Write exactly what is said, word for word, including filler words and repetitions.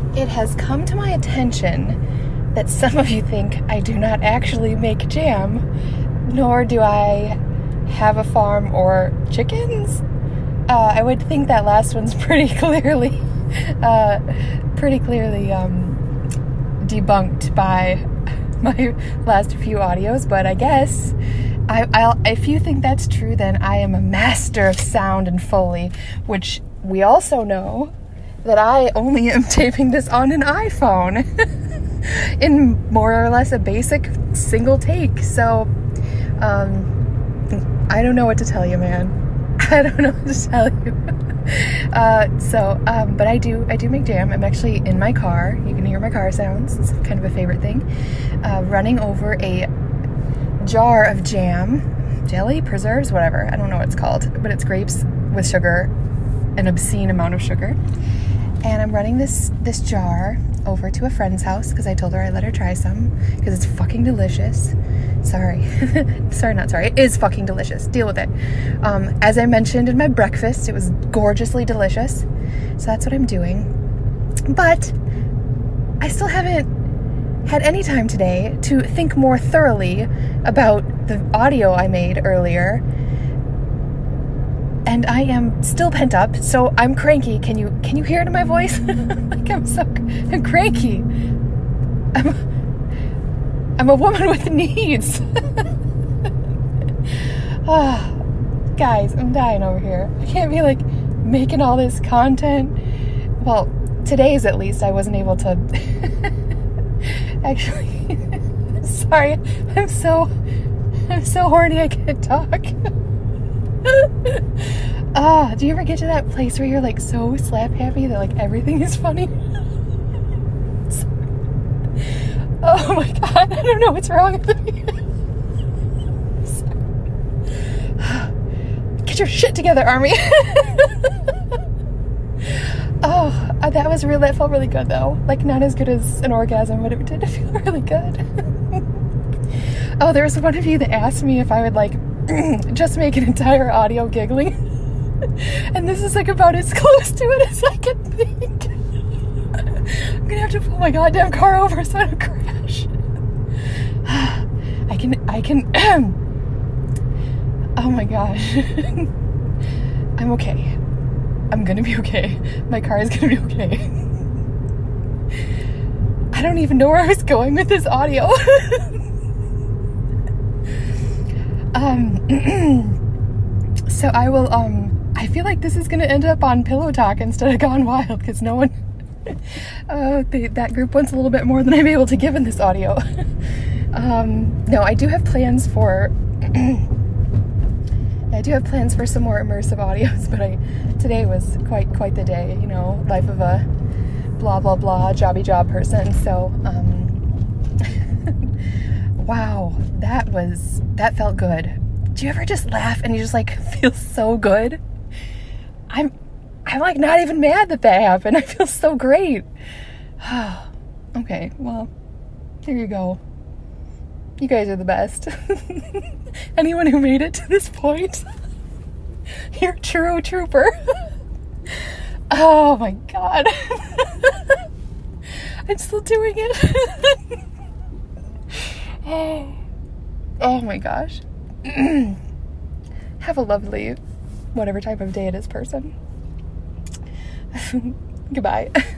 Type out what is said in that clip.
it has come to my attention that some of you think I do not actually make jam, nor do I have a farm or chickens. Uh, I would think that last one's pretty clearly, uh, pretty clearly um, debunked by my last few audios, but I guess I, I'll, if you think that's true, then I am a master of sound and Foley, which we also know that I only am taping this on an iPhone in more or less a basic single take. So, um, I don't know what to tell you, man. I don't know what to tell you. Uh, so, um, but I do, I do make jam. I'm actually in my car. You can hear my car sounds. It's kind of a favorite thing. Uh, running over a jar of jam, jelly, preserves, whatever. I don't know what it's called, but it's grapes with sugar, an obscene amount of sugar. And I'm running this, this jar over to a friend's house because I told her I'd let her try some because it's fucking delicious. Sorry. sorry, not sorry. It is fucking delicious. Deal with it. Um, as I mentioned in my breakfast, it was gorgeously delicious. So that's what I'm doing. But I still haven't had any time today to think more thoroughly about the audio I made earlier. And I am still pent up, so I'm cranky. Can you can you hear it in my voice? Like I'm so I'm cranky. I'm I'm a woman with needs. Oh, guys, I'm dying over here. I can't be like making all this content. Well, today's at least I wasn't able to. Actually, sorry. I'm so I'm so horny I can't talk. Ah, do you ever get to that place where you're like so slap happy that like everything is funny? Oh my god, I don't know what's wrong with me. Get your shit together, Army. Oh, that was real. That felt really good though. Like not as good as an orgasm, but it did feel really good. Oh, there was one of you that asked me if I would like just make an entire audio giggling. And this is like about as close to it as I can think. I'm gonna have to pull my goddamn car over so I don't crash. I can, I can, oh my gosh. I'm okay. I'm gonna be okay. My car is gonna be okay. I don't even know where I was going with this audio. um, so I will, um, I feel like this is gonna end up on Pillow Talk instead of Gone Wild, because no one, uh, they, that group wants a little bit more than I'm able to give in this audio. um, no, I do have plans for, I do have plans for some more immersive audios, but I, today was quite, quite the day, you know, life of a blah, blah, blah, jobby job person, so, um, wow, that was, that felt good. Do you ever just laugh and you just, like, feel so good? I'm, I'm, like, not even mad that that happened. I feel so great. Okay, well, here you go. You guys are the best. Anyone who made it to this point, you're a true trooper. Oh my god. I'm still doing it. Oh, oh my gosh. Have a lovely, whatever type of day it is, person. Goodbye.